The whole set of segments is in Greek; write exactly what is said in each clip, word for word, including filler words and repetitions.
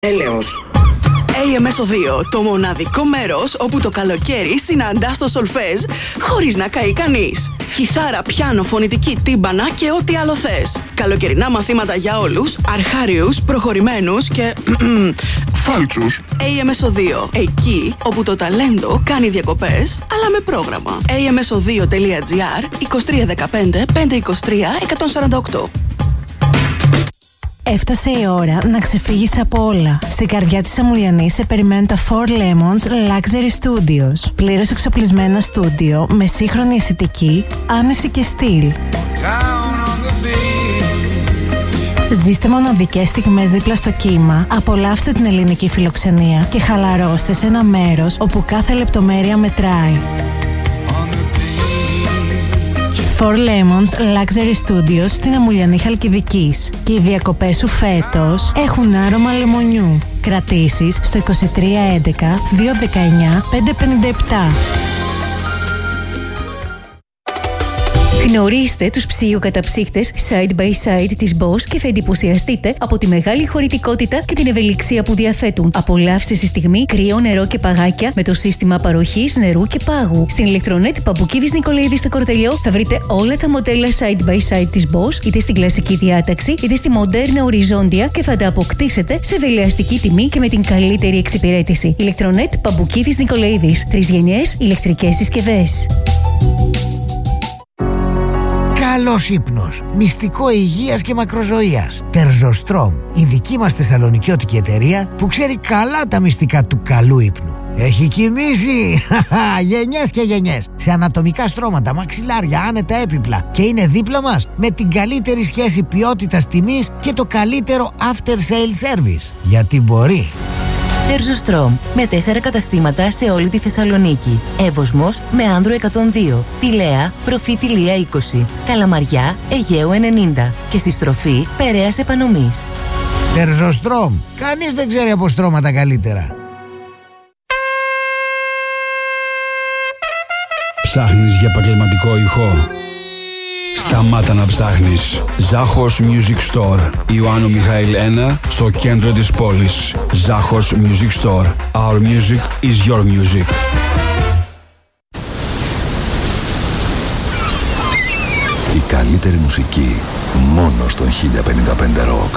Έλεος. έι εμ ες δύο, το μοναδικό μέρος όπου το καλοκαίρι συναντάς το σολφέζ χωρίς να καεί κανείς. Κιθάρα, πιάνο, φωνητική, τύμπανα και ό,τι άλλο θες. Καλοκαιρινά μαθήματα για όλους, αρχάριους, προχωρημένους και φάλτσους. έι εμ ες δύο, εκεί όπου το ταλέντο κάνει διακοπές, αλλά με πρόγραμμα. έι εμ ες δύο τελεία τζι άρ, είκοσι τρία δεκαπέντε πεντακόσια είκοσι τρία εκατόν σαράντα οκτώ. Έφτασε η ώρα να ξεφύγεις από όλα. Στην καρδιά της Αμουλιανής σε περιμένουν τα Four Lemons Luxury Studios. Πλήρως εξοπλισμένα στούντιο με σύγχρονη αισθητική, άνεση και στυλ. Ζήστε μοναδικές στιγμές δίπλα στο κύμα, απολαύστε την ελληνική φιλοξενία και χαλαρώστε σε ένα μέρος όπου κάθε λεπτομέρεια μετράει. Four Lemons Luxury Studios στην Αμουλιανή Χαλκιδικής. Και οι διακοπές σου φέτος έχουν άρωμα λεμονιού. Κρατήσεις στο είκοσι τρία έντεκα διακόσια δεκαεννιά πεντακόσια πενήντα επτά. Γνωρίστε τους ψυγειοκαταψύκτες side by side της Bosch και θα εντυπωσιαστείτε από τη μεγάλη χωρητικότητα και την ευελιξία που διαθέτουν. Απολαύστε στη στιγμή κρύο, νερό και παγάκια με το σύστημα παροχής νερού και πάγου. Στην ηλεκτρονέτ Παμπουκίδης Νικολαίδη στο Κορτελιό θα βρείτε όλα τα μοντέλα side by side της Bosch, είτε στην κλασική διάταξη είτε στη μοντέρνα οριζόντια, και θα τα αποκτήσετε σε δελεαστική τιμή και με την καλύτερη εξυπηρέτηση. Ηλεκτρονέτ Παμπουκίδης Νικολαίδης. Τρεις γενιές ηλεκτρικές συσκευές. Καλός ύπνος, μυστικό υγείας και μακροζωίας. Τερζοστρόμ, η δική μας θεσσαλονικιώτικη εταιρεία που ξέρει καλά τα μυστικά του καλού ύπνου. Έχει κοιμήσει γενιές και γενιές σε ανατομικά στρώματα, μαξιλάρια, άνετα έπιπλα, και είναι δίπλα μας με την καλύτερη σχέση ποιότητας τιμής και το καλύτερο after sale service. Γιατί μπορεί. Τερζοστρόμ, με τέσσερα καταστήματα σε όλη τη Θεσσαλονίκη. Εύωσμος με Άνδρο εκατόν δύο, Πηλαία, Προφήτη Λία είκοσι, Καλαμαριά, Αιγαίου ενενήντα και στη στροφή Περαίας Επανομής. Τερζοστρόμ, κανείς δεν ξέρει από στρώματα καλύτερα. Ψάχνεις για επαγγελματικό ηχό? Σταμάτα να ψάχνεις. Ζάχος Music Store, Ιωάννου Μιχαήλ ένα, στο κέντρο της πόλης. Ζάχος Music Store. Our music is your music. Η καλύτερη μουσική μόνο στον χίλια πενήντα πέντε Rock.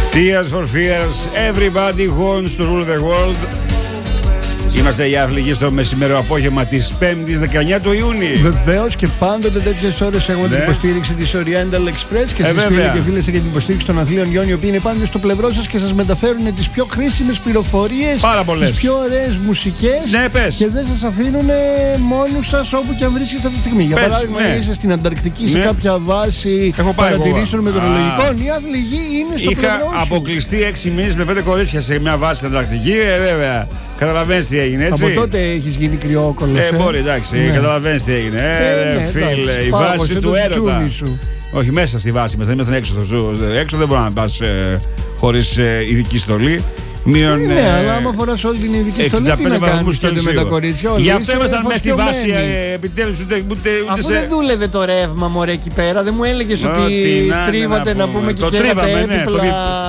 Tears for Fears, everybody wants to rule the world. Είμαστε οι άθλητοι στο μεσημέρο απόγευμα της πέμπτης δεκαεννιά του Ιούνιου. Βεβαίως και πάντοτε τέτοιες ώρες έχουμε ναι. την υποστήριξη της Oriental Express και εσείς φίλοι και φίλες για την υποστήριξη των αθλίων Γιών, οι οποίοι είναι πάντα στο πλευρό σας και σας μεταφέρουν τις πιο χρήσιμες πληροφορίες, τις πιο ωραίες μουσικές ναι, πες. Και δεν σας αφήνουν μόνους σας όπου και αν βρίσκεστε αυτή τη στιγμή. Πες, για παράδειγμα, ναι. είσαι στην Ανταρκτική ναι. σε κάποια βάση παρατηρήσεων μετεωρολογικών. Οι άθλητοι είναι στο Είχα πλευρό σου. Είχα αποκλειστεί έξι μήνες με πέντε κορίτσια σε μια βάση στην Ανταρκτική, ε, βέβαια. Καταλαβαίνεις τι έγινε, έτσι. Από τότε έχεις γίνει κρυόκολος. Ε, μπορεί, εντάξει, ναι. Καταλαβαίνεις τι έγινε. Ε, ε ναι, φίλε, εντάξει, η βάση του έρωτα. Όχι, μέσα στη βάση μας, δεν ήμασταν έξω. Έξω δεν μπορεί να πας ε, χωρίς ε, ειδική στολή. Μείον, ναι, ε, αλλά άμα φοράς όλη την ειδική στολή, τι να κάνεις τότε με τα κορίτσια. Γι' αυτό ήμασταν μέσα στη βάση, ε, επιτέλους, ούτε, ούτε, ούτε αφού σε... δεν δούλευε το ρεύμα, μωρέ, εκεί πέρα, δεν μου έλεγες ότι τρίβατε να πούμε και καίγατε έπιπλα.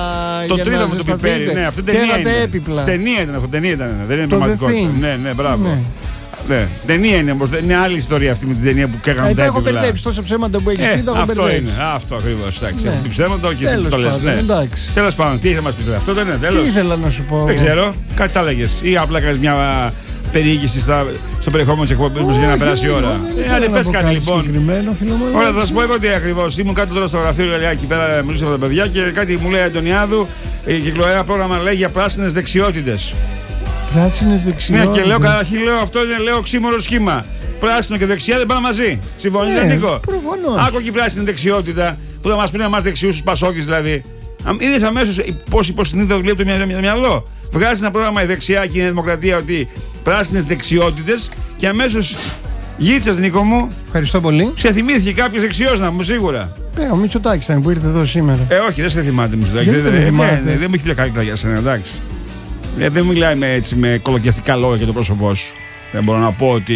Το τρίβαμε το πιπέρι, ναι, αυτό ταινία είναι. Ταινία ήταν αυτό, ταινία ήταν, δεν είναι πραγματικότητα. Ναι, ναι, μπράβο. Ναι, ταινία είναι όμως, είναι άλλη ιστορία αυτή με την ταινία που καίγαμε τα έπιπλα. Έχω μπερδέψει τόσα ψέματα που έχεις πει, το έχω μπερδέψει. Αυτό είναι, αυτό ακριβώς, εντάξει, έχω πει ψέματα και εσύ που το λες. Τέλος πάντων, τι ήθελα να μας πεις, αυτό δεν είναι, τέλος. Τι ήθελα να σου πω. Δεν ξέρω, κάτι τα έλεγες ή απλά κάνεις μια περιήγηση στο περιεχόμενο της εκπομπής μας για να περάσει η ώρα. Ε, αν πες κάτι λοιπόν. Ωραία, θα σας πω εγώ τι ακριβώς. Ήμουν κάτω τώρα στο γραφείο εκεί πέρα, μιλούσα με τα παιδιά και κάτι μου λέει Αντωνιάδου, κυκλοφορεί ένα πρόγραμμα λέει για πράσινες δεξιότητες. Πράσινες δεξιότητες. Ναι, και λέω καταρχήν, λέω αυτό είναι λέω οξύμορο σχήμα. Πράσινο και δεξιά δεν πάνε μαζί. Συμφωνείς, δεν Νίκο? Προφανώς. Άκου και η πράσινη δεξιότητα που θα μας πει εμάς δεξιούς τους Πασόκης δηλαδή. Είδες αμέσως πώς υποσυνείδητα δουλεύει το μυαλό. Βγάζει ένα πρόγραμμα η δεξιά και η Δημοκρατία ότι πράσινες δεξιότητες και αμέσως γίτσας, Νίκο μου. Ευχαριστώ πολύ. Σε θυμήθηκε κάποιος δεξιός να μου σίγουρα. Ε, ο Μητσοτάκης ήταν που ήρθε εδώ σήμερα. Ε, όχι, δεν σε θυμάται Μητσοτάκη. Δεν, δεν, δεν, δεν, δεν μου έχει πει καλύτερα για σένα, εντάξει. Ε, δεν μιλάει με, έτσι, με κολοκευτικά λόγια για το πρόσωπό σου. Δεν μπορώ να πω ότι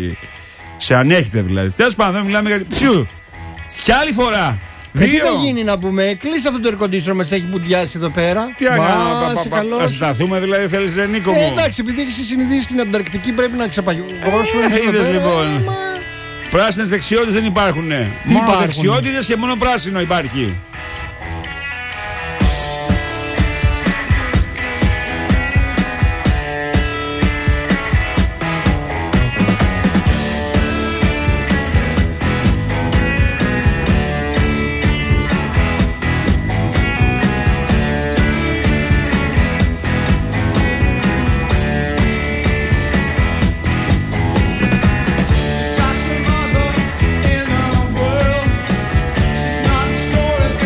σε ανέχεται δηλαδή. Τέλος πάντων, δεν μιλάμε για. Ψιού! Κι άλλη φορά! Ε, τι θα γίνει να πούμε, κλείσε αυτό το air conditioner μας έχει μπουντιάσει εδώ πέρα. Τι να να σταθούμε δηλαδή, θέλεις ρε Νίκο μου. Ε, εντάξει, επειδή έχεις συνηθίσει στην Ανταρκτική πρέπει να ξεπαγιώσουμε. Ε, είδες λοιπόν. Πράσινες δεξιότητες δεν υπάρχουν. Μόνο δεξιότητες και μόνο πράσινο υπάρχει. Got your mother in a world. She's not sure if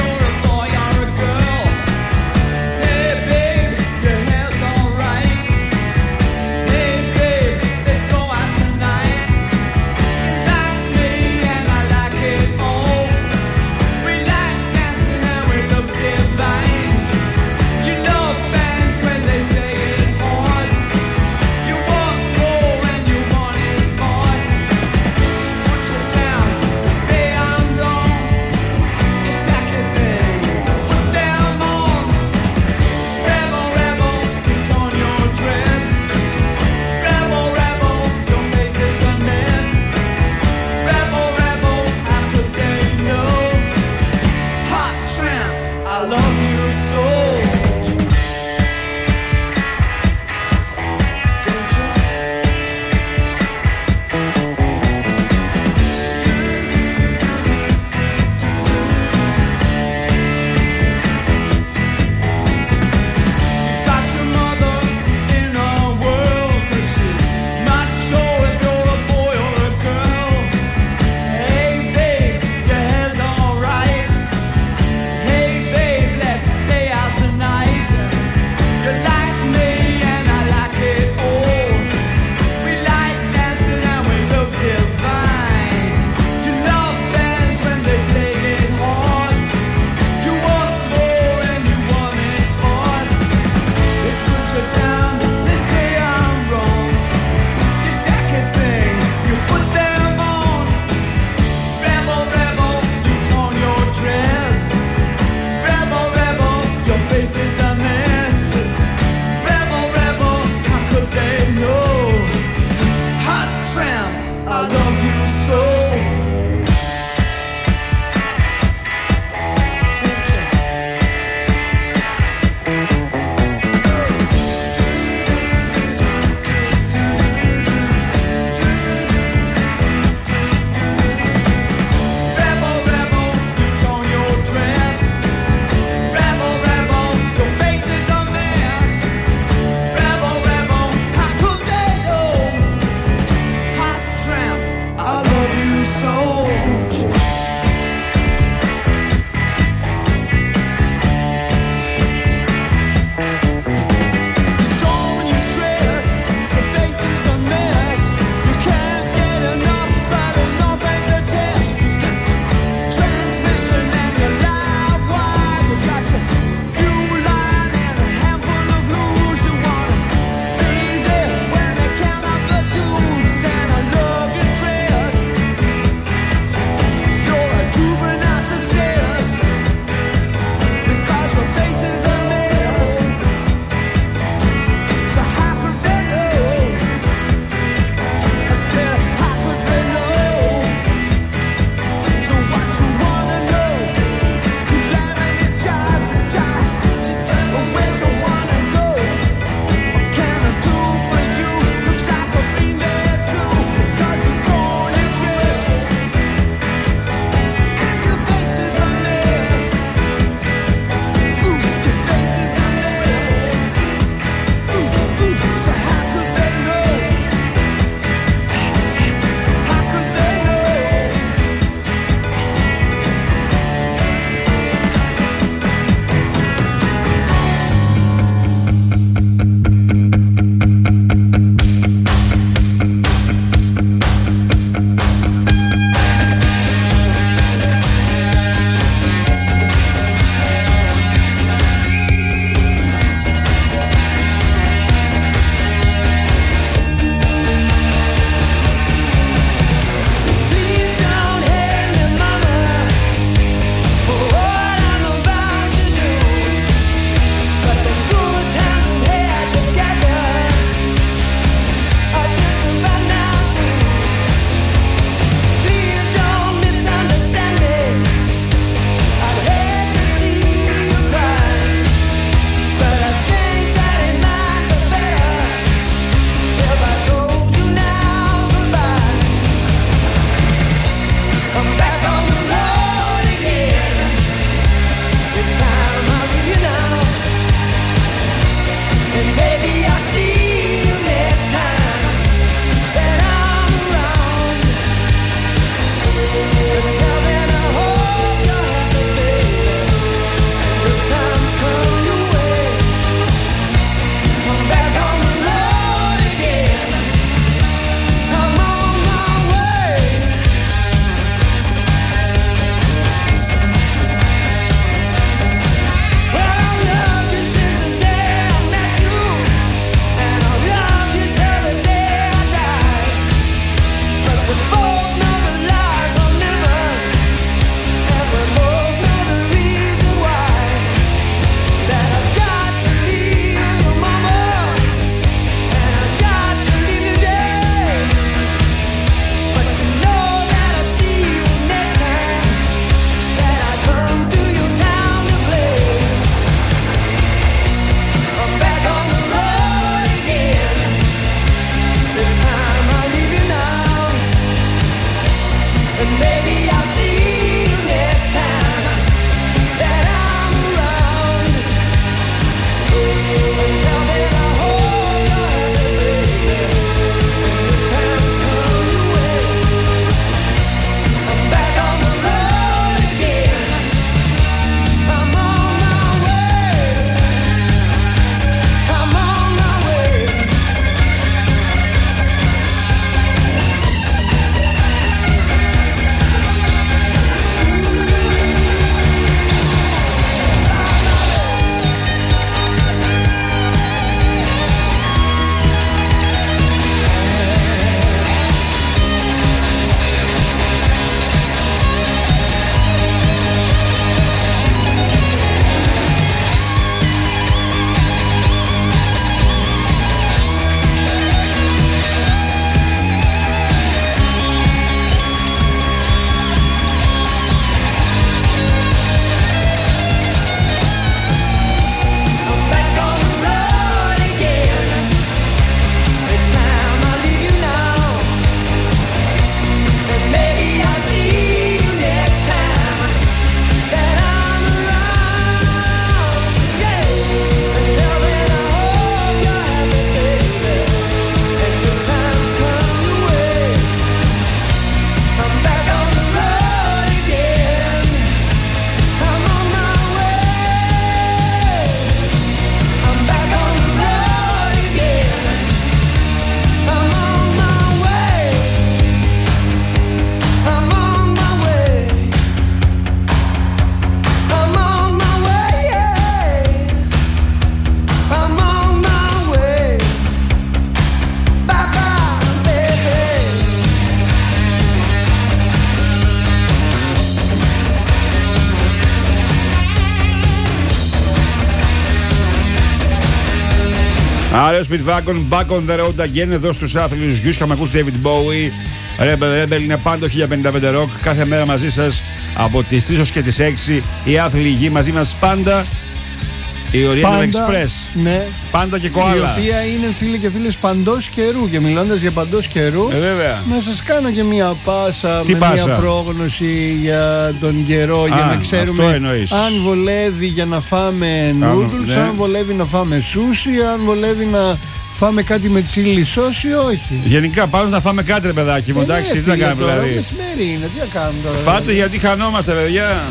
Άρα Speedwagon, back on the road again, εδώ στους άθλιους γιους. Είχαμε ακούσει David Bowie. Rebel Rebel είναι πάντο χίλια πενήντα πέντε Rock. Κάθε μέρα μαζί σας από τις τρεις ως και τις έξι. Οι άθλοι γη μαζί μας πάντα. Η Oriental Express. Ναι. Πάντα και Koala. Η οποία είναι φίλοι και φίλες παντός καιρού. Και μιλώντας για παντός καιρού, ε, βέβαια. να σας κάνω και μια πάσα. Τι με πάσα? μια πρόγνωση για τον καιρό. Α, για να ξέρουμε αν βολεύει για να φάμε noodles, ναι. αν βολεύει να φάμε σούσι, αν βολεύει να φάμε κάτι με τσίλι σώση ή όχι. Γενικά πάμε να φάμε κάτι, ρε παιδάκι μου. Εντάξει, τι να κάνουμε δηλαδή. Μεσημέρι είναι, τι να κάνουμε τώρα. Φάτε δηλαδή. Γιατί χανόμαστε, παιδιά.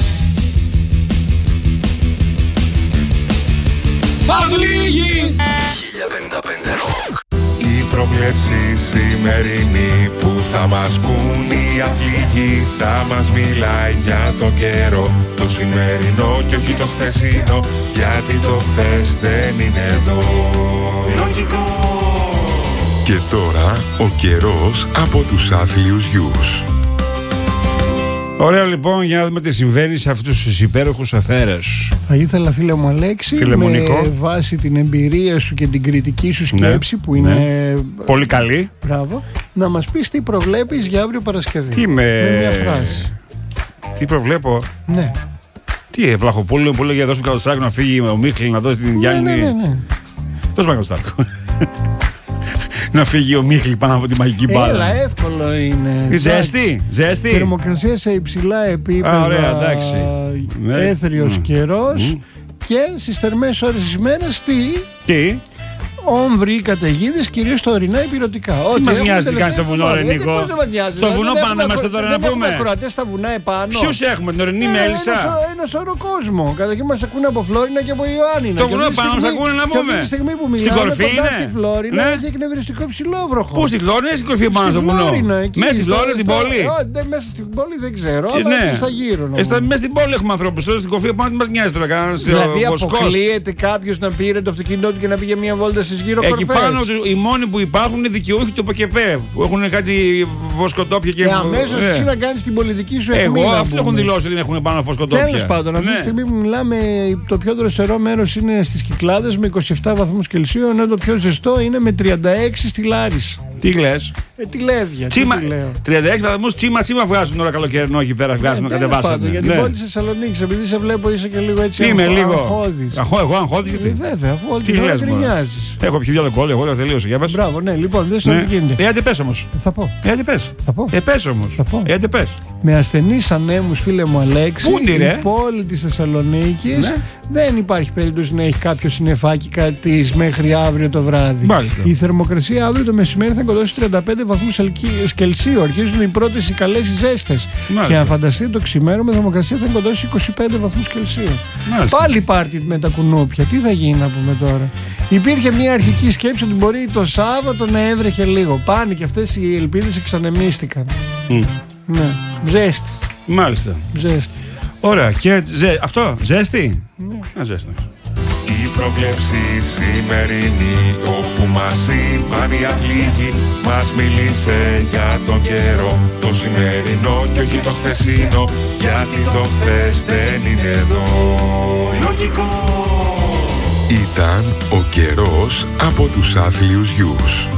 Αυλίγη χίλια πενήντα πέντε Rock. Η προβλέψη σημερινή που θα μας πούν οι αυλίγοι, θα μας μιλάει για το καιρό, το σημερινό και όχι το χθεσινό, γιατί το χθες δεν είναι εδώ. Λογικό. Και τώρα ο καιρός από τους άθλιους γιους. Ωραία, λοιπόν, για να δούμε τι συμβαίνει σε αυτούς τους υπέροχους εθέρες. Θα ήθελα, φίλε μου Αλέξη, Φιλεμονικό, με βάση την εμπειρία σου και την κριτική σου σκέψη, ναι, που είναι ναι. πολύ καλή, μπράβο, να μας πεις τι προβλέπεις για αύριο Παρασκευή. Τι με... με μια φράση. Τι προβλέπω. Ναι. Τι, Βλαχοπούλου που λέγε δώσουμε Κατοστράκο να φύγει ο Μίχλη να δώσει την ναι, Γιάννη. Ναι, ναι, ναι. Δώσουμε Κατοστράκο. Να φύγει ο Μίχλη πάνω από τη μαγική μπάλα. Έλα, εύκολο είναι. Ζέστη, ζέστη. Θερμοκρασία σε υψηλά επίπεδα. Α, ωραία, εντάξει. Έθριος mm. καιρός Mm. και στις θερμές ώρες της ημέρας τι. Τι. Όμβροι ή καταιγίδες, κυρίως στα ορεινά υπηρετικά. Τι μας νοιάζει τι κάνει στο βουνό, ρε Νίκο. Στο βουνό πάνω είμαστε τώρα να πούμε. Δεν έχουμε ακροατές στα βουνά επάνω. Ποιους έχουμε, την ορεινή Μέλισσα. Ένα σωρό κόσμο. Καταρχήν μας ακούνε από Φλόρινα και από Ιωάννινα. Στο βουνό πάνω μας ακούνε να πούμε. Και τη στιγμή που μιλάμε, στην κορφή είναι. Στη Φλόρινα έχει εκνευριστικό ψηλόβροχο. Πού στη Φλόρινα ή στην κορφή πάνω στο βουνό. Μέσα στη Φλόρινα, στην πόλη. Μέσα στην πόλη δεν ξέρω, αλλά στα γύρω. Μέσα στην πόλη έχουμε ανθρώπους. Τώρα στην κορφή πάνω μας νοιάζει τώρα. Δηλαδή αποκλείεται κάποιο να πήρε το αυτοκίνητό του και να πήγε μια βόλτα στις γύρω κορφές. Οι μόνοι που υπάρχουν είναι δικαιούχοι του ΠΚΠ που έχουν κάτι βοσκοτόπια και. Ε, αμέσως εσύ να κάνεις την πολιτική σου εκμήνα. Εγώ αυτοί έχουν δηλώσει ότι έχουν πάνω βοσκοτόπια. Τέλος πάντων, αυτή τη στιγμή που μιλάμε, το πιο δροσερό μέρος είναι στις Κυκλάδες με είκοσι επτά βαθμούς Κελσίου, ενώ το πιο ζεστό είναι με τριάντα έξι στη Λάρισα. Τι λες? Ε, τι λέδια. Τσίμα, τι τριάντα έξι βαθμούς τσίμα τσίμα βγάζουν τώρα καλοκαιρινό εκεί πέρα. Βγάζουν να κατεβάσουν. Για την πόλη της Θεσσαλονίκης, επειδή σε βλέπω είσαι και λίγο έτσι. Είμαι λίγο. Αγχώδης. Αχώ, εγώ αγχώδης γιατί. Βέβαια, αφού όλη την ώρα γκρινιάζεις. Έχω πιει δύο αλκοόλ, εγώ τελείωσα. Για πες. Μπράβο, ναι, λοιπόν, δεν σου γίνεται. Ε, άντε πες όμως. Θα πω. Ε, άντε πες. Θα πω. Ε, πες όμως. Θα πω. Ε, άντε πες. Με ασθενείς ανέμους, φίλε μου Αλέξη, η πόλη της Θεσσαλονίκης, ναι, δεν υπάρχει περίπτωση να έχει κάποιο συννεφάκι κάτι μέχρι αύριο το βράδυ. Μάλιστα. Η θερμοκρασία αύριο το μεσημέρι θα κοντώσει τριάντα πέντε βαθμούς Κελσίου. Αρχίζουν οι πρώτες οι καλές ζέστες. Και αν φανταστείτε το ξημέρωμα, η θερμοκρασία θα κοντώσει είκοσι πέντε βαθμούς Κελσίου. Μάλιστα. Πάλι πάρτι με τα κουνούπια. Τι θα γίνει να πούμε τώρα. Υπήρχε μια αρχική σκέψη ότι μπορεί το Σάββατο να έβρεχε λίγο. Πάνε και αυτές οι ελπίδες εξανεμίστηκαν. Mm. Ναι. Ζέστη. Μάλιστα. Ζέστη. Ωραία. Και ζε... αυτό, ζέστη. Ναι. Α, ζέστη. Η προβλέψη σημερινή όπου μας είπαν οι αυλίγοι, μας μίλησε για τον καιρό, το σημερινό και όχι το χθεσινό, γιατί το χθες δεν είναι εδώ. Λογικό. Ήταν ο καιρός από τους άθλιους γιους.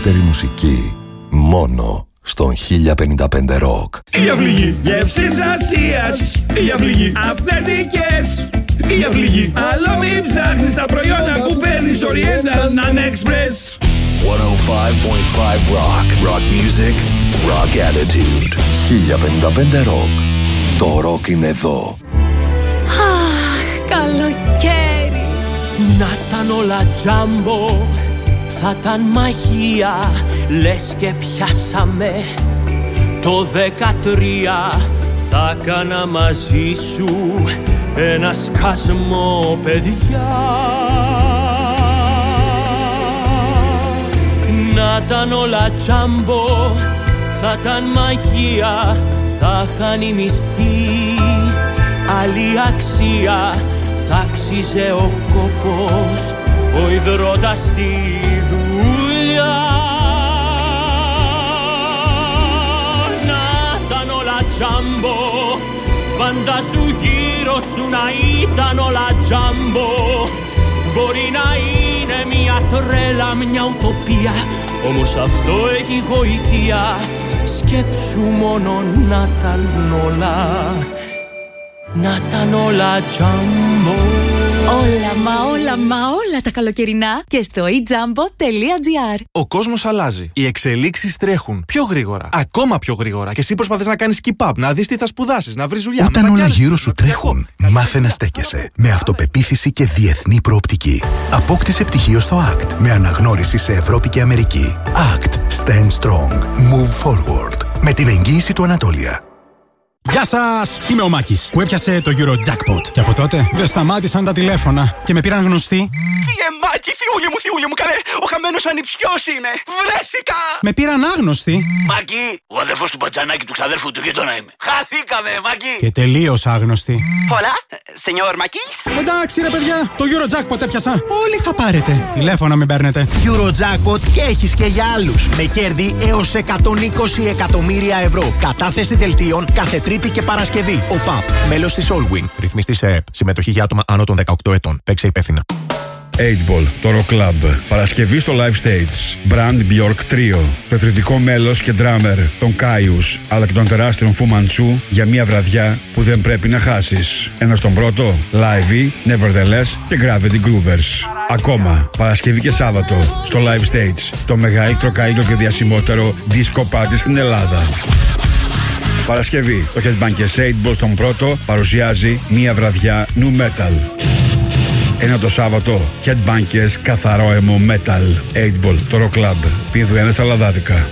καλύτερη μουσική μόνο στον χίλια πενήντα πέντε Rock. Η αυληγή γεύσης Ασίας, η αυληγή αυθεντικές, η αυληγή άλλο μην ψάχνεις τα προϊόντα που παίρνεις Oriental Nano Express. εκατόν πέντε κόμμα πέντε Rock. Rock music, rock attitude. χίλια πενήντα πέντε Rock. Το rock είναι εδώ. Αχ, καλοκαίρι. Να ήταν όλα τζάμπο, θα ήταν μαγεία. Λες και πιάσαμε το δεκατρία. Θα κάνα μαζί σου ένα σκασμό, παιδιά. Να ήταν όλα τζάμπο, θα ήταν μαγεία. Θα χάνει μισθή, άλλη αξία. Θα αξίζε ο κόπος, ο υδρότας στη δουλειά. Να ήταν όλα τζάμπο, φαντάσου γύρω σου να ήταν όλα τζάμπο. Μπορεί να είναι μια τρέλα, μια ουτοπία, όμως αυτό έχει γοητεία. Σκέψου μόνο να ήταν όλα, να ήταν όλα τζάμπο. Όλα μα όλα μα όλα τα καλοκαιρινά και στο e jumbo τελεία gr. Ο κόσμος αλλάζει. Οι εξελίξεις τρέχουν πιο γρήγορα. Ακόμα πιο γρήγορα. Και εσύ προσπαθείς να κάνεις keep up, να δεις τι θα σπουδάσεις, να βρεις δουλειά. Όταν όλα γύρω σου τρέχουν, μάθε να στέκεσαι. Με αυτοπεποίθηση και διεθνή προοπτική. Απόκτησε πτυχίο στο έκτ με αναγνώριση σε Ευρώπη και Αμερική. έκτ. Stand strong. Move forward. Με την εγγύηση του Ανατόλια. Γεια σας! Είμαι ο Μάκης που έπιασε το Eurojackpot. Και από τότε δεν σταμάτησαν τα τηλέφωνα και με πήραν γνωστοί. Κύριε Μάκη, θιούλη μου, θιούλη μου, καλέ! Ο χαμένος ανιψιός είμαι! Βρέθηκα! Με πήραν άγνωστοι. Μάκη, ο αδερφός του Μπατζανάκη του ξαδέρφου του γείτονα είμαι. Χαθήκαμε, Μάκη! Και τελείως άγνωστοι. Hola, señor Μάκης. Εντάξει ρε παιδιά, το Eurojackpot έπιασα. Όλοι θα πάρετε. Τηλέφωνα μην παίρνετε. Eurojackpot και έχεις και για άλλους. Με κέρδη έως εκατόν είκοσι εκατομμύρια ευρώ. Κατάθεση δελτίων κάθε Τρίτη και Παρασκευή. Ο ΠΑΠ, μέλος της Allwin. Ρυθμιστής ΕΕΠ. Συμμετοχή για άτομα άνω των δεκαοκτώ ετών. Παίξε υπεύθυνα. οκτώ Ball, το Rock Club. Παρασκευή στο Live Stage. Brand Bjork Trio. Το εθνικό μέλος και drummer των Κάιους, αλλά και των τεράστιων Fu Manchu για μια βραδιά που δεν πρέπει να χάσεις. Ένα στον πρώτο, Live, Nevertheless και Gravity Groovers. Ακόμα, Παρασκευή και Σάββατο στο Live Stage. Το μεγαλύτερο, καλύτερο και διασημότερο disco party στην Ελλάδα. Παρασκευή, το Headbangers οκτώ Ball στον πρώτο παρουσιάζει μια βραδιά new metal. Ένα το Σάββατο, Headbangers καθαρό emo metal. οκτώ Ball, το Rock Club. Πίνδου στα λαδάδικα.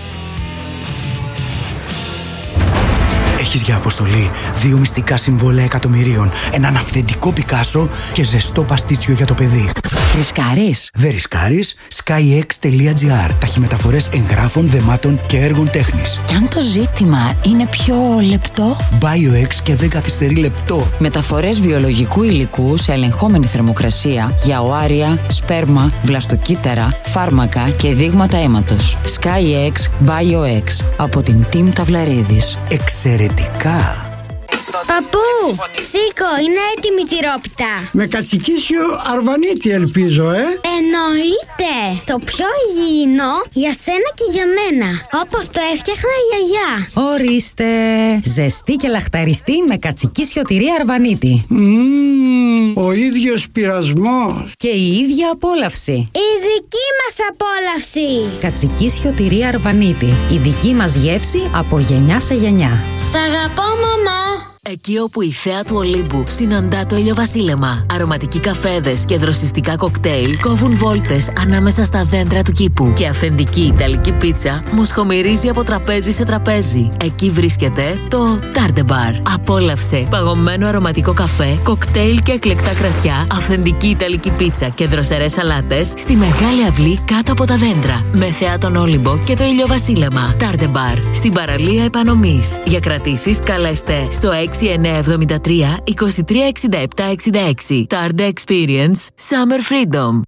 Έχεις για αποστολή δύο μυστικά συμβόλαια εκατομμυρίων, έναν αυθεντικό Πικάσο και ζεστό παστίτσιο για το παιδί. Ρισκάρεις? Δεν ρισκάρεις. skyx τελεία gr. Ταχυμεταφορές εγγράφων, δεμάτων και έργων τέχνης. Και αν το ζήτημα είναι πιο λεπτό? BioX και δεν καθυστερεί λεπτό. Μεταφορές βιολογικού υλικού σε ελεγχόμενη θερμοκρασία για οάρια, σπέρμα, βλαστοκύτταρα, φάρμακα και δείγματα αίματος. skyx BioX από την Team Ταυλαρίδης. Εξαιρετικά! Παππού, σήκω, είναι έτοιμη η τυρόπιτα. Με κατσικίσιο αρβανίτη ελπίζω, ε. Εννοείται. Το πιο υγιεινό για σένα και για μένα. Όπως το έφτιαχνα η γιαγιά. Ορίστε. Ζεστή και λαχταριστή με κατσικίσιο τυρί αρβανίτη. Mm, ο ίδιος πειρασμός. Και η ίδια απόλαυση. Η δική μας απόλαυση. Κατσικίσιο τυρί αρβανίτη. Η δική μας γεύση από γενιά σε γενιά. Σ' αγαπώ, μαμά. Εκεί όπου η θέα του Ολύμπου συναντά το ηλιοβασίλεμα, αρωματικοί καφέδες και δροσιστικά κοκτέιλ κόβουν βόλτες ανάμεσα στα δέντρα του κήπου και αφεντική ιταλική πίτσα μοσχομυρίζει από τραπέζι σε τραπέζι. Εκεί βρίσκεται το Tarde Bar. Απόλαυσε παγωμένο αρωματικό καφέ, κοκτέιλ και εκλεκτά κρασιά, αυθεντική ιταλική πίτσα και δροσερές σαλάτες στη μεγάλη αυλή κάτω από τα δέντρα. Με θέα τον Όλυμπο και το ηλιοβασίλεμα. Tarde Bar. Στην παραλία Επανομής. Για κρατήσεις καλέστε στο έξι εννιά εβδομήντα τρία είκοσι τρία εξήντα επτά εξήντα έξι. Tarde Experience Summer Freedom.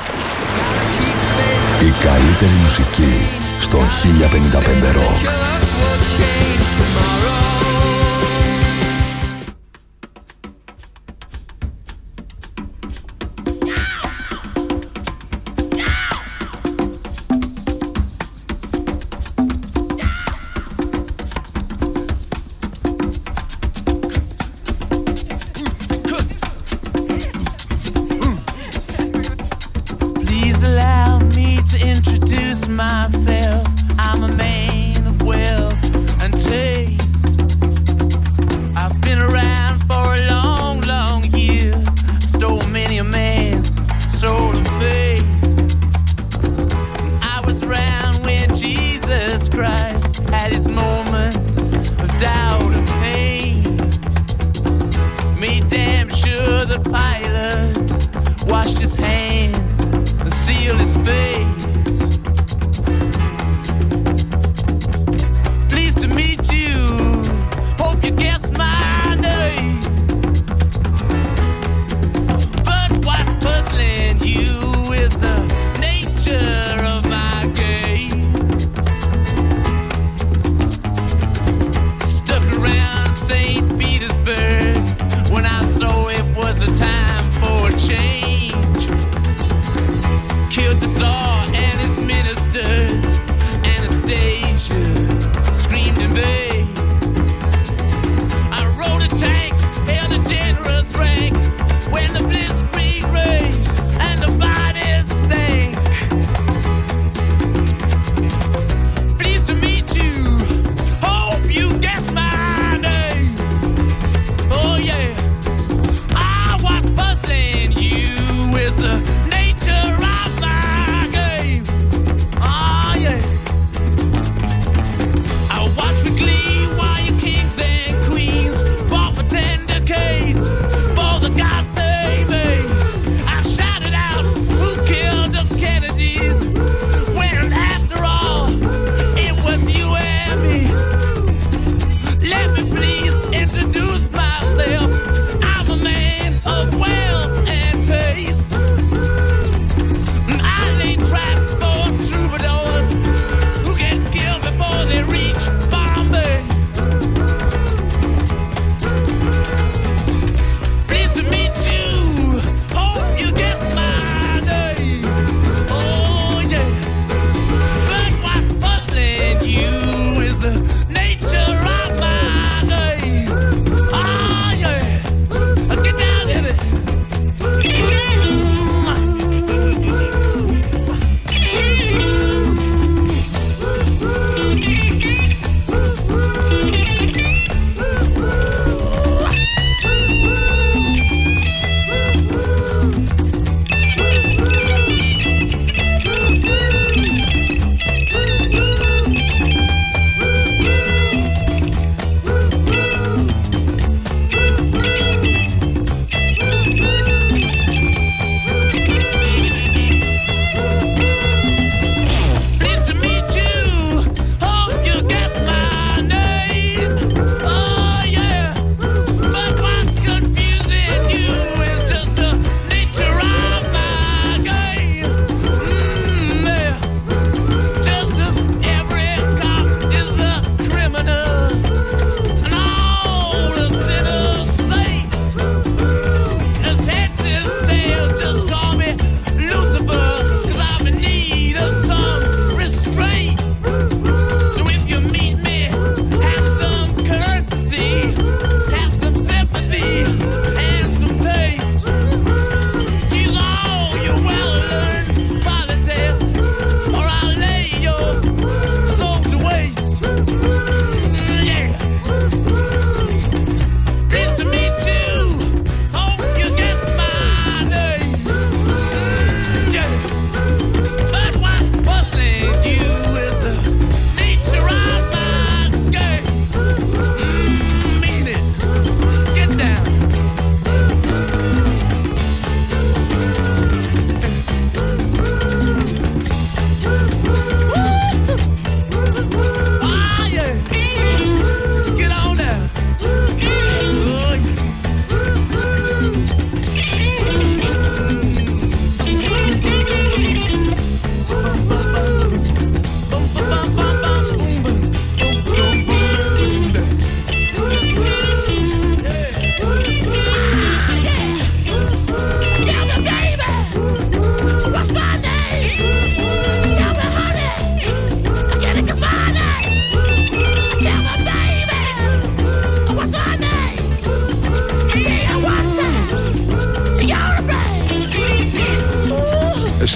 Η καλύτερη μουσική στον χίλια πενήντα πέντε Rock.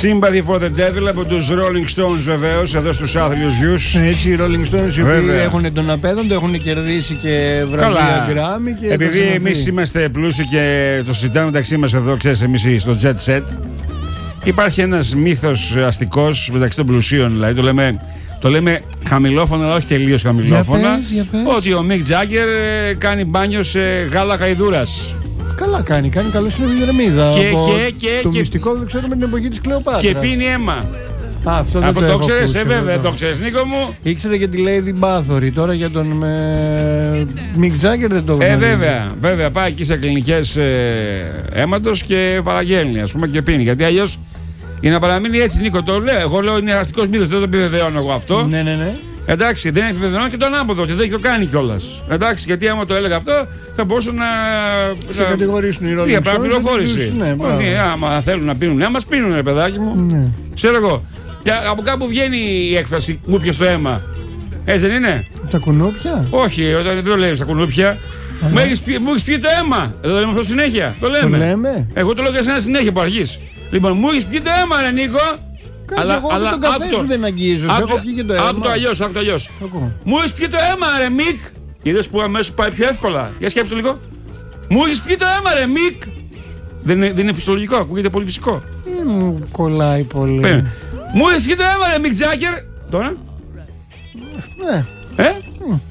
Sympathy for the Devil από τους Rolling Stones βεβαίως, εδώ στους άθλιους γιους. Έτσι οι Rolling Stones οι οποίοι έχουν τον απέδοντο, έχουν κερδίσει και βραβεία Grammy. Επειδή εμείς είμαστε πλούσιοι και το συζητάμε μεταξύ μας εδώ, ξέρεις, εμείς στο Jet Set, υπάρχει ένας μύθος αστικός μεταξύ των πλουσίων, δηλαδή το λέμε, το λέμε χαμηλόφωνα, αλλά όχι τελείως χαμηλόφωνα, για πες, για πες. ότι ο Mick Jagger κάνει μπάνιο σε γάλα γαϊδούρας. Καλά κάνει, κάνει καλό στην επιδερμίδα. Και, και, και, το και, μυστικό δεν ξέρουμε την εποχή της Κλεοπάτρα. Και πίνει αίμα. Α, αυτό δεν αυτό το, το έχω ξέρεις, ακούσει, ε, βέβαια, εδώ. το ξέρεις, Νίκο μου. Ήξερα και τη Lady Bathory, τώρα για τον με... Mick Jagger δεν το γνωρίζω. Ε, βέβαια, βέβαια, πάει εκεί σε κλινικές ε, αίματος και παραγγέλνει, ας πούμε, και πίνει. Γιατί αλλιώς για να παραμείνει έτσι, Νίκο, το λέω. Εγώ λέω είναι αστικός μύθος, δεν το επιβεβαιώνω εγώ αυτό. Ναι, ναι, ναι. Εντάξει, δεν επιβεβαιώνω και τον άποδο και δεν το κάνει κιόλας. Εντάξει, γιατί άμα το έλεγα αυτό θα μπορούσαν να. Σε κατηγορήσουν οι Rolling Stones. Για πληροφόρηση. Ναι, ναι, άμα θέλουν να πίνουν αίμα, πίνουν, ρε παιδάκι μου. Ναι. Ξέρω εγώ. Και από κάπου βγαίνει η έκφραση κούπια στο αίμα. Έτσι δεν είναι? Τα κουνούπια? Όχι, όταν δεν το λέει στα κουνούπια. Μου έχεις πει, πει το αίμα. Δεν το λέμε αυτό συνέχεια. Το λέμε. Το λέμε. Εγώ το λέω για σένα συνέχεια που αρχής. Λοιπόν, μου έχεις πει το αίμα, ρε Νίκο. Αλλά, εγώ αλλά, τον καφέ σου δεν αγγίζω. Έχω πει και το αίμα. Άκου το αλλιώς, άκου το αλλιώς. Μου έχεις πει το αίμα, ρε Μικ. Είδες που αμέσως πάει πιο εύκολα. Για σκέψου το λίγο. Μου έχεις πει το αίμα, ρε Μικ. Δεν είναι, δεν είναι φυσιολογικό, ακούγεται πολύ φυσικό. Δεν μου κολλάει πολύ. Παι. Μου έχεις πει το αίμα, ρε Μικ Τζάκερ. Τώρα. Ναι. Ε. ε?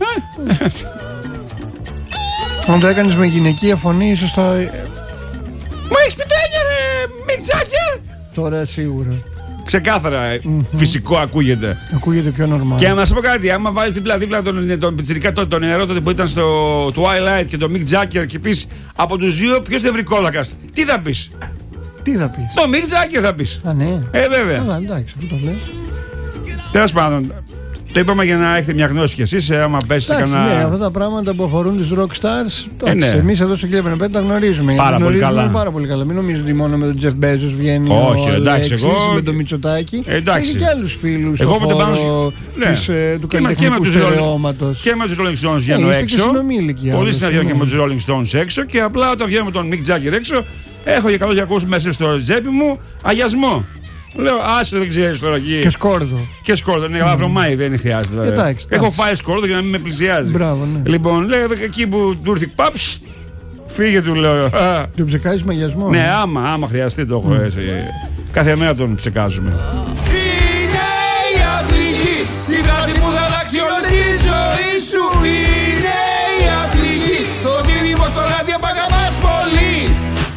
Αν το έκανες με γυναικεία φωνή, ίσως θα. Μου έχεις πει το αίμα, ρε Μικ Τζάκερ. Τώρα σίγουρα. Ξεκάθαρα mm-hmm. φυσικό ακούγεται. Ακούγεται πιο normal. Και να σου πω κάτι, άμα βάλεις δίπλα-δίπλα τον, τον πιτσιρικά τον, τον νεαρό τότε που ήταν στο Twilight και τον Mick Jagger και πεις από τους δύο ποιος δεν βρει κόλακας, τι θα πεις? Τι θα πεις? Το Mick Jagger θα πεις. Α, ναι. Ε, βέβαια. Α, εντάξει, αυτό το λες. Τέλος πάντων. Το είπαμε για να έχετε μια γνώση κι εσείς, άμα πέσετε κανένα. Ναι, αυτά τα πράγματα που αφορούν τους rock stars. Ε, ναι. Εμείς εδώ στο χίλια πεντακόσια πέντε τα γνωρίζουμε. Πάρα πολύ καλά. Πάρα πολύ καλά. Μην νομίζετε ότι μόνο με τον Jeff Bezos βγαίνει. Όχι, ο εντάξει, Αλέξης, εγώ. Με τον Μητσοτάκη. Εντάξει. Έχει και άλλους φίλους. Εγώ στο με τον πάνω. Ναι. Της, ε, του καλλιτεχνικού στερεώματος. Και με τους Rolling Stones βγαίνω έξω. Πολύ συναντιόνι και με τους Rolling Stones έξω. Και απλά όταν βγαίνω με τον Mick Jagger έξω, έχω για καλό για ακούς μέσα στο τσέπη μου αγιασμό. Λέω, άσε δεν ξέρεις τώρα εκεί. Και σκόρδο. Και σκόρδο, ναι, αλλά βρωμάει, δεν χρειάζεται. Δηλαδή. Εντάξει, έχω φάει σκόρδο για να μην με πλησιάζει. Μπράβο, ναι. Λοιπόν, λέω εκεί που του ήρθε παπ, φύγε του, λέω. Τον ψεκάζεις με αγιασμό. Ναι, άμα, άμα χρειαστεί το έχω έτσι. Κάθε μέρα τον ψεκάζουμε. Είναι η απληγή, η φράση που θα αλλάξει όλη τη ζωή σου. Είναι η απληγή, το μήνυμα στο ράδιο που αγαπάς πολύ.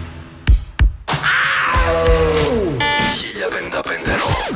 χίλια πενήντα πέντε Rock.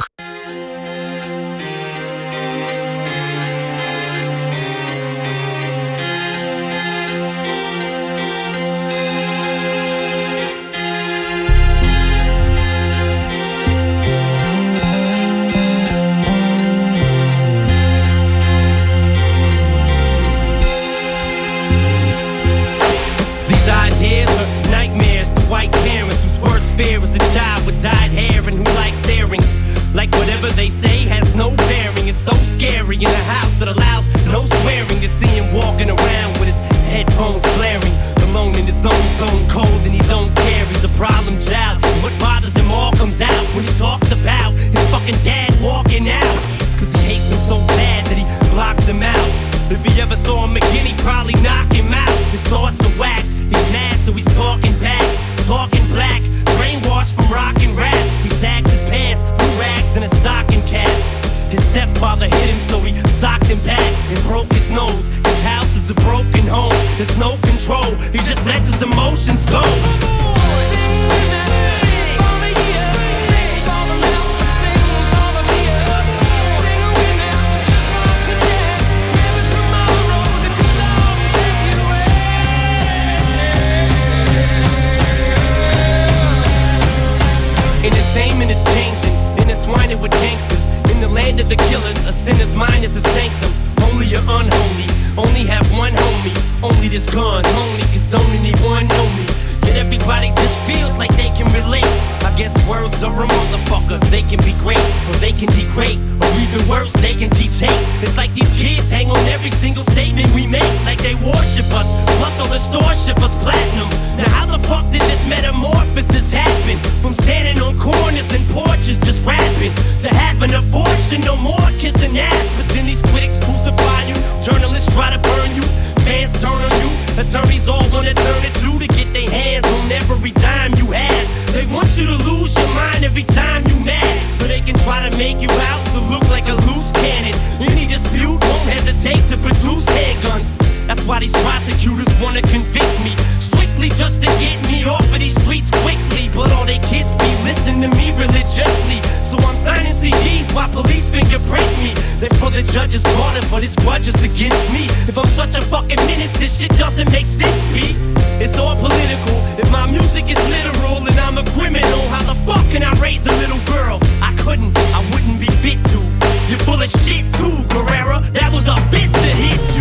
These ideas are nightmares to white parents whose worst fear is a child with dyed hair and who likes earrings. Like whatever they say has no bearing. It's so scary in a house that allows no swearing to see him walking around with his headphones blaring, alone in his own zone, cold and he don't care. He's a problem child. And what bothers him all comes out when he talks about his fucking dad walking out. Cause he hates him so bad that he blocks him out. If he ever saw him again, he'd probably knock him out. His thoughts are whacked. He's mad, so he's talking back, talking black, brainwashed from rock and rap. He sags his pants, threw rags and a stocking cap. His stepfather hit him, so he socked him back and broke his nose. His house is a broken home. There's no control. He just lets his emotions go. Entertainment is changing, intertwining with gangsters. In the land of the killers, a sinner's mind is a sanctum. Only you're unholy, only have one homie. Only this gun, only cause don't anyone know me. Yet everybody just feels like they can relate. I guess words are a motherfucker. They can be great, or they can degrade, or even worse, they can teach hate. It's like these kids hang on every single statement we make, like they worship us. Plus all the stores ship us platinum. Now how the fuck did this metamorphosis happen? From standing on corners and porches just rapping, to having a fortune, no more kissing ass. But then these critics crucify you, journalists try to burn you, fans turn on you, attorneys all wanna turn it to to get their hands on every dime you have. They want you to lose your mind every time you mad, so they can try to make you out to look like a loose cannon. Any dispute won't hesitate to produce handguns. That's why these prosecutors wanna convict me, strictly just to get me off of these streets quickly. But all they kids be listening to me religiously, so I'm signing C Ds while police fingerprint me. They're for the judge's daughter, but it's grudges against me. If I'm such a fucking menace, this shit doesn't make sense, B. It's all political. If my music is literal, then I'm a criminal. How the fuck can I raise a little girl? I couldn't, I wouldn't be fit to. You're full of shit too, Guerrera. That was a fist that hit you.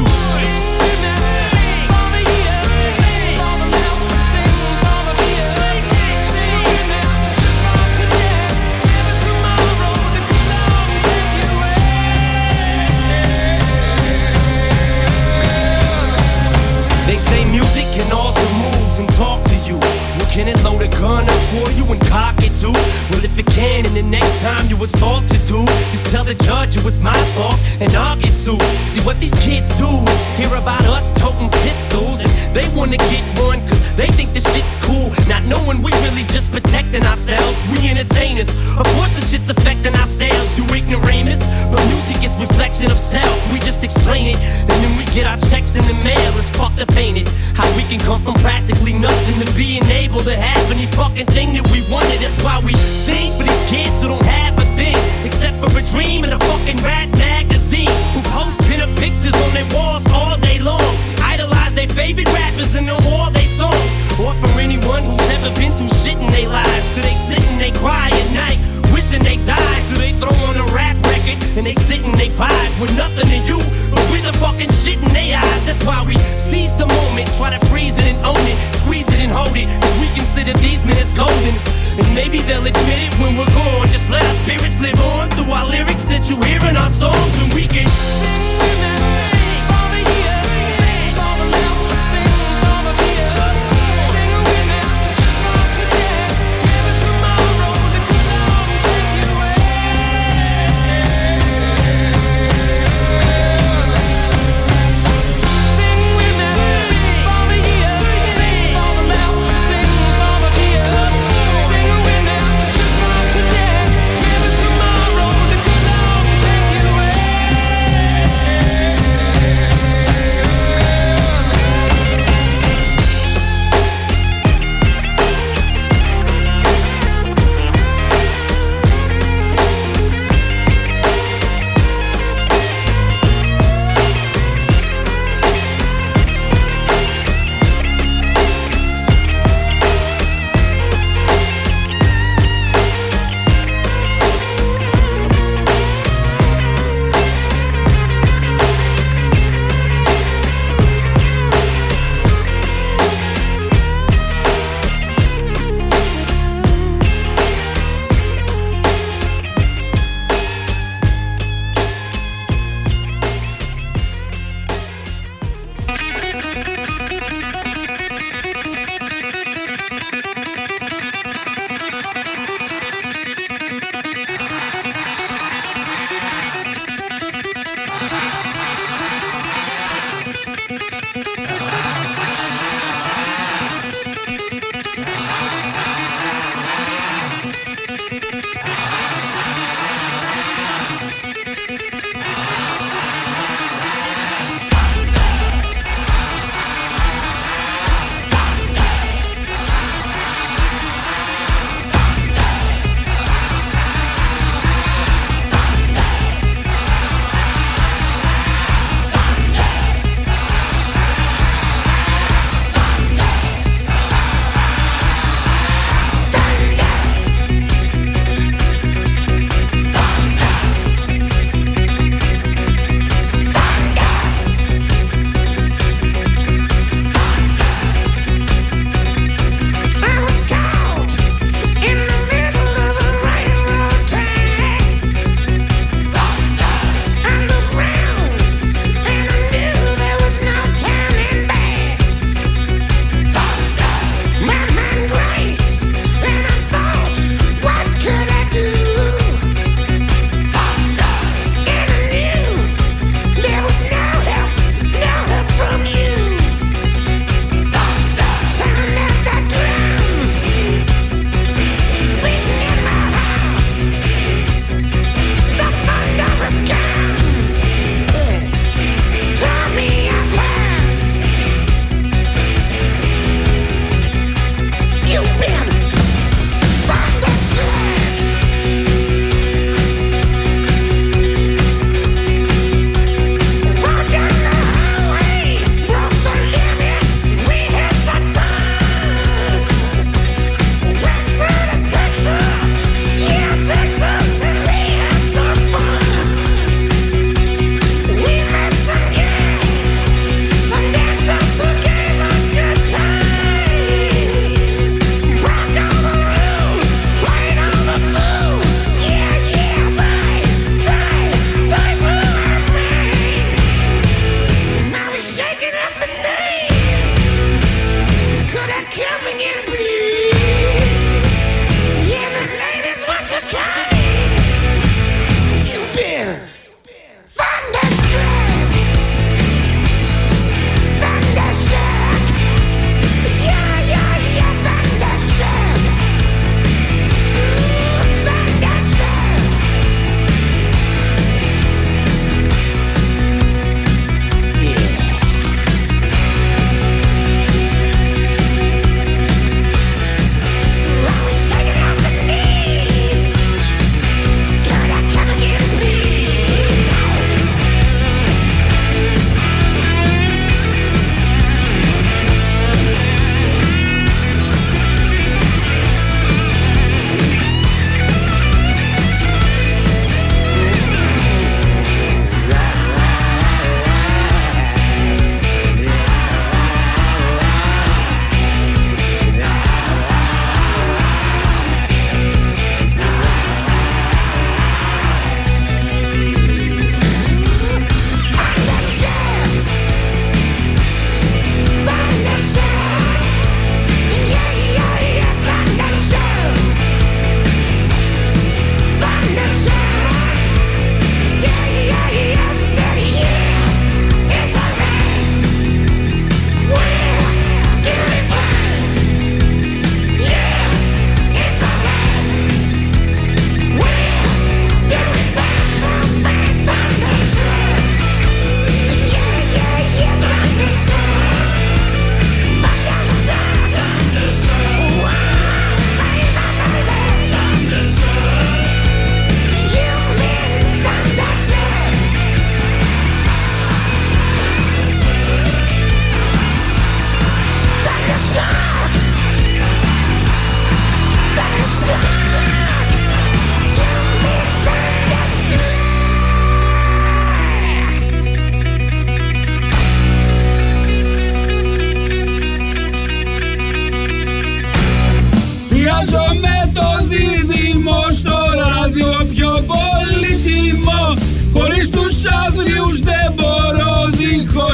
They say music can alter moods and talk to you. Well, can it load a gun up for you and cock it too? Well, if it can, and the next time you assault to do is tell the judge it was my fault and I'll get sued. See what these kids do is hear about us toting pistols, and they wanna get one cause they think the shit's cool, not knowing we really just protecting ourselves. We entertainers, of course the shit's affecting our sales, you ignoramus. But music is reflection of self, we just explain it, and then we get our checks in the mail. It's fucked up, ain't it? How we can come from practically nothing to being able to have any fucking thing that we wanted. That's why we sing for these kids who don't have a thing except for a dream and a fucking rat magazine, who post pin-up pictures on their walls all day long, idolize their favorite rappers and know all their songs. Or for anyone who's never been through shit in their lives, so they sit and they cry at night, wishing they died. So they throw on a rap record and they sit and they vibe with nothing to you but with the fucking shit in their eyes. That's why we seize the moment, try to freeze it and own it, squeeze it and hold it, cause we consider these minutes golden. And maybe they'll admit it when we're gone. Just let our spirits live on through our lyrics that you hear in our songs, and we can sing with them.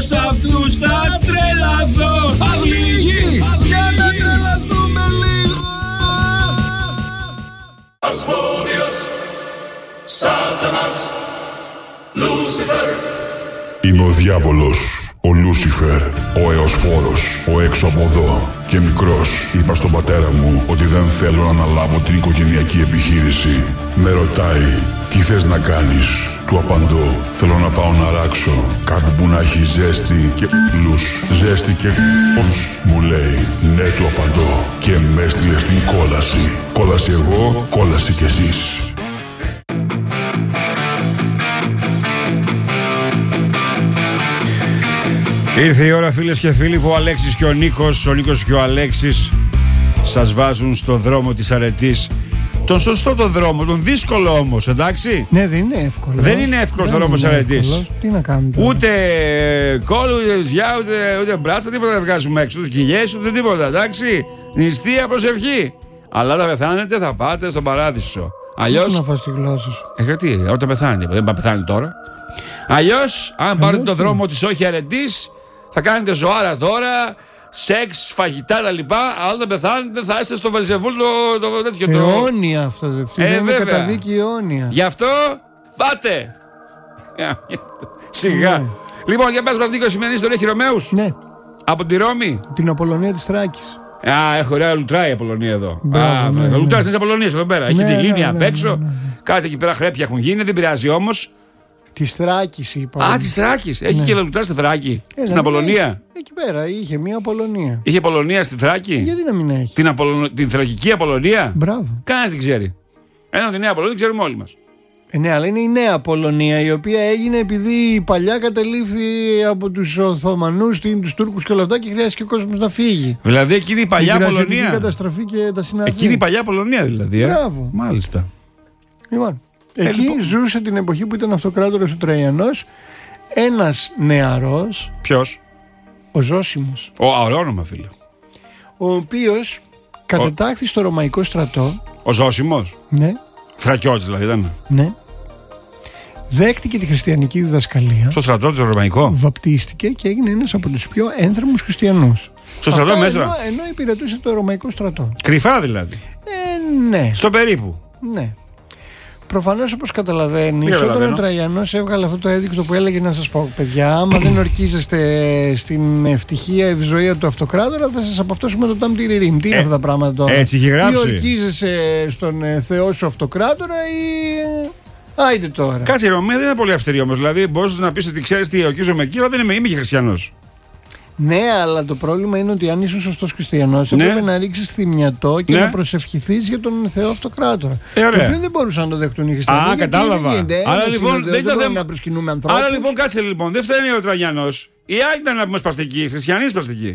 σ' αυτούς θα τρελαθώ. Αυλίγη, για να τρελαθούμε λίγο. Ασμόδιος, Σάτανας, Λούσιφερ. Είμαι ο διάβολος, ο Λούσιφερ, ο Εωσφόρος, ο έξω από εδώ. Και μικρός είπα στον πατέρα μου ότι δεν θέλω να αναλάβω την οικογενειακή επιχείρηση. Με ρωτάει, τι θες να κάνεις? Του απαντώ, θέλω να πάω να ράξω κάπου που να έχει ζέστη και λους. Ζέστη και λους. Μου λέει, ναι, του απαντώ. Και με έστειλε στην κόλαση. Κόλαση εγώ, κόλαση κι εσείς. Ήρθε η ώρα, φίλες και φίλοι, που ο Αλέξης και ο Νίκος, ο Νίκος και ο Αλέξης σας βάζουν στο δρόμο της αρετής. Τον σωστό το δρόμο, τον δύσκολο όμως, εντάξει. Ναι, δεν είναι εύκολο. Δεν είναι εύκολο ο δρόμος αρετής. Τι να κάνουμε τώρα. Ούτε κόλλου, ούτε ζιά, ούτε, ούτε μπράτσα, τίποτα δεν βγάζουμε έξω. Ούτε κοιλιές, ούτε τίποτα, εντάξει. Νηστεία, προσευχή. Αλλά όταν πεθάνετε θα πάτε στον παράδεισο. Αλλιώς. Να φας τη γλώσσα σου. Ε, γιατί, όταν πεθάνετε, δεν πεθάνει τώρα. Αλλιώς, αν πάρετε τον δρόμο της όχι αρετής, θα κάνετε ζωάρα τώρα, σεξ, φαγητά τα λοιπά. Αλλά όταν πεθάνετε θα είστε στο Βελζεβούλ το, το τέτοιο. Αιώνια αυτό. Αυτή ε, είναι καταδίκη αιώνια. Γι' αυτό φάτε. Σιγά. Ναι. Λοιπόν, για πες μας Νίκο, σημερινή ιστορία Χειρομέους. Ναι. Από τη Ρώμη. Την Απολωνία της Θράκης. Α, έχω ωραία λουτράει η Απολωνία εδώ. Μπράβο, Α, ναι, ναι. λουτράει στις Απολωνίες εδώ πέρα. Ναι, έχει τη λίμνη ναι, απ' ναι, έξω. ναι, ναι, ναι. Κάτι εκεί πέρα χρέπια έχουν γίνει, δεν πειράζει όμως. Τη Θράκη είπα. Α, τη Θράκη. Έχει ναι. και λουτρά στη Θράκη. Ε, στην Απολωνία. Έχει, εκεί πέρα είχε μία Απολωνία. Είχε Απολωνία στη Θράκη. Γιατί να μην έχει. Την, Απολο... την Θρακική Απολωνία. Μπράβο. Κανένα δεν ξέρει. Ενώ την νέα Απολωνία την ξέρουμε όλοι μας. Ε, ναι, αλλά είναι η νέα Απολωνία, η οποία έγινε επειδή η παλιά κατελήφθη από τους Οθωμανούς, τους Τούρκους και όλα αυτά και χρειάστηκε ο κόσμος να φύγει. Δηλαδή εκείνη η παλιά Απολωνία. Η καταστροφή και τα συναφή. Εκείνη η παλιά Απολωνία δηλαδή. Ε? Μπράβο. Μάλιστα. Λοιπόν. Εκεί ε, λοιπόν. ζούσε την εποχή που ήταν αυτοκράτορας ο Τραϊανός ένας νεαρός. Ποιος? Ο Ζώσιμος. Ο ωραίο όνομα, φίλε. Ο οποίος κατετάχθη ο... στο Ρωμαϊκό στρατό. Ο Ζώσιμος. Ναι. Θρακιώτης δηλαδή ήταν. Ναι. Δέχτηκε τη χριστιανική διδασκαλία. Στο στρατό το Ρωμαϊκό. Βαπτίστηκε και έγινε ένας από τους πιο ένθερμους χριστιανούς. Στο στρατό μέσα. Ενώ, ενώ υπηρετούσε το Ρωμαϊκό στρατό. Κρυφά δηλαδή. Ε, ναι. Στο περίπου. Ναι. Προφανώς, όπως καταλαβαίνεις, όταν ο Τραϊανός έβγαλε αυτό το έδεικτο που έλεγε, να σας πω, παιδιά, άμα δεν ορκίζεστε στην ευτυχία ευζοία του αυτοκράτορα, θα σας απαυτώσουμε το τάμ τυριρίμ. Τι είναι ε, αυτά τα πράγματα τώρα? Έτσι είχε γράψει. Ή ορκίζεσαι στον ε, Θεό σου αυτοκράτορα ή. Άιντε τώρα. Κάτσε, η Ρωμαία δεν είναι πολύ αυστηρή όμως. Δηλαδή, μπορείς να πεις ότι ξέρεις τι, ορκίζομαι εκεί, αλλά δεν είμαι, είμαι και χριστιανός. Ναι, αλλά το πρόβλημα είναι ότι αν είσαι σωστός χριστιανός, ναι. έπρεπε να ρίξεις θυμιατό και ναι. να προσευχηθείς για τον Θεό αυτοκράτορα. Ε, το οποίο δεν μπορούσαν να το δεχτούν οι χριστιανοί. Α, κατάλαβα. Άρα λοιπόν, δεν ήταν θέμα να προσκυνούμε ανθρώπους. Άρα λοιπόν, κάτσε λοιπόν, δεν φταίνει ο Τραγιανός. Οι άλλοι ήταν να πούμε σπαστικοί, χριστιανοί σπαστικοί.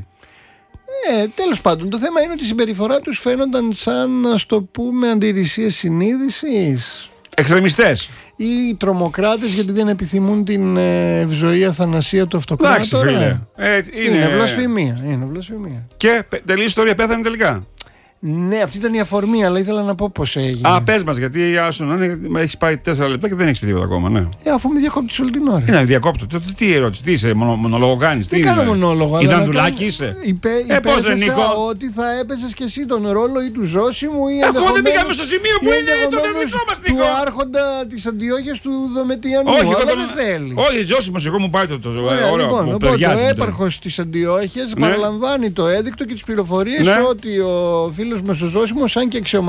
Ε, τέλος πάντων, το θέμα είναι ότι η συμπεριφορά τους φαίνονταν σαν, να το πούμε, αντιρρησίες συνείδησης. Εξτρεμιστές. Ή τρομοκράτες γιατί δεν επιθυμούν την ευζοία θανασία του αυτοκράτορα. φίλε. Ε, είναι... είναι βλασφημία. Είναι βλασφημία. Και τελείω ιστορία, πέθανε τελικά. Ναι, αυτή ήταν η αφορμή, αλλά ήθελα να πω πώς έγινε. Α, πες μας, γιατί έχει πάει τέσσερα λεπτά και δεν έχει πει τίποτα ακόμα. Ναι. Ε, αφού με διακόπτεις όλη την ώρα. Είναι διακόπτω. Τι ερώτηση, τι είσαι, μονο, μονολόγο κάνεις? Δεν κάνω μονόλογο. Ιδανδουλάκι είσαι. Υπέ, ε, πώς δεν Νίκο? Ότι θα έπαιζες και εσύ τον ρόλο ή του Ζώσιμου ή εγώ δεν πήγαμε στο σημείο που είναι το θεσμικό μας Νίκο. Του άρχοντα της Αντιόχειας του Δομετιανού. Όχι, αλλά δεν θέλει. Όχι, Ζώσιμος, εγώ μου πάει το όρο. Ο έπαρχος της Αντιόχειας παραλαμβάνει το έδεικτο και τις πληροφορίες ότι ο φίλος μας ο Ζώσιμος, σαν και αξιωματικός,